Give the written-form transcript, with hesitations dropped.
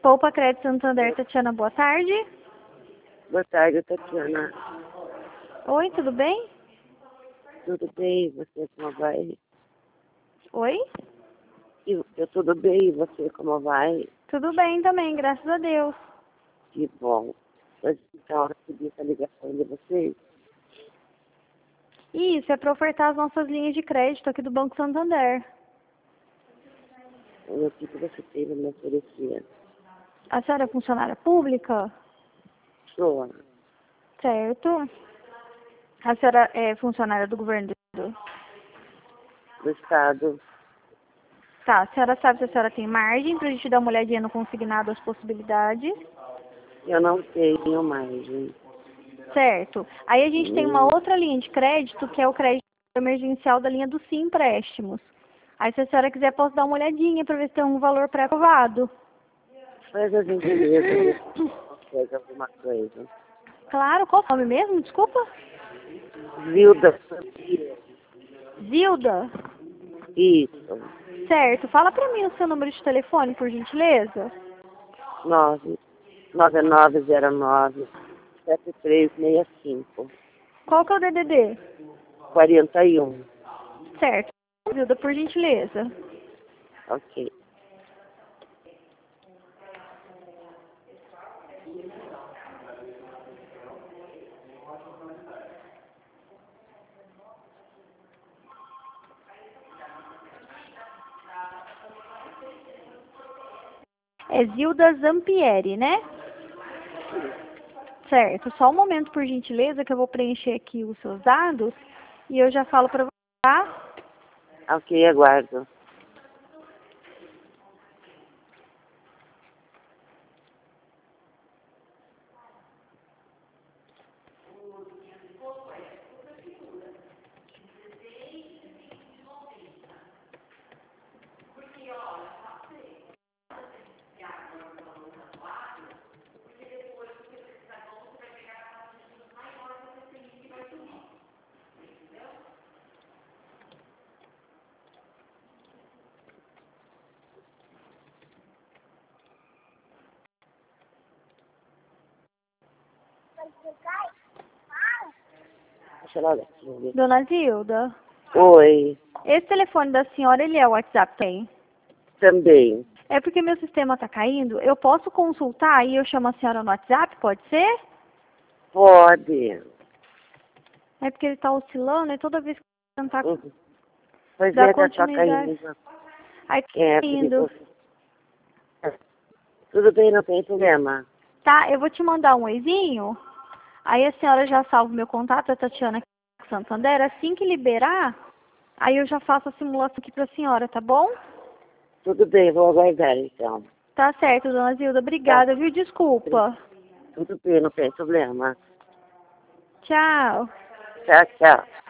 Poupa Crédito Santander, Tatiana, boa tarde. Boa tarde, Tatiana. Oi, tudo bem? Tudo bem? Você como vai? Oi? Eu tudo bem, e você como vai? Tudo bem também, graças a Deus. Que bom. Mas então, eu recebi essa ligação de vocês. Isso, é para ofertar as nossas linhas de crédito aqui do Banco Santander. O que você tem para me oferecer? A senhora é funcionária pública? Sou Certo. A senhora é funcionária do governo do Estado. Tá, a senhora sabe se a senhora tem margem pra gente dar uma olhadinha no consignado, as possibilidades? Eu não tenho margem. Certo. Aí a gente tem uma outra linha de crédito, que é o crédito emergencial da linha do Sim Empréstimos. Aí se a senhora quiser, posso dar uma olhadinha para ver se tem um valor pré-aprovado. Faz a gentileza, faz alguma coisa. Claro, qual o nome mesmo? Desculpa? Zilda. Zilda? Isso. Certo. Fala para mim o seu número de telefone, por gentileza. 99909-7365. Qual que é o DDD? 41. Certo. Zilda, por gentileza. Ok. É Zilda Zampieri, né? Certo. Só um momento, por gentileza, que eu vou preencher aqui os seus dados e eu já falo para você, tá? Ok, aguardo. Deixa ela ver. Dona Zilda, Oi, esse telefone da senhora, ele é o WhatsApp tem? também. É porque meu sistema tá caindo. Eu posso consultar e eu chamo a senhora no WhatsApp, pode ser? Pode. É porque ele tá oscilando e toda vez que eu tentar Uhum. Pois dar é, tá só continuidade. caindo. Aí tá É, indo. perigoso. Tudo bem, não tem problema. Tá, eu vou te mandar um oizinho. Aí a senhora já salva o meu contato, a Tatiana Santander. Assim que liberar, aí eu já faço a simulação aqui pra senhora, tá bom? Tudo bem, vou aguardar então. Tá certo, dona Zilda. Tá? Obrigada, viu? Desculpa. Tudo bem, não tem problema. Tchau. Tchau, tchau.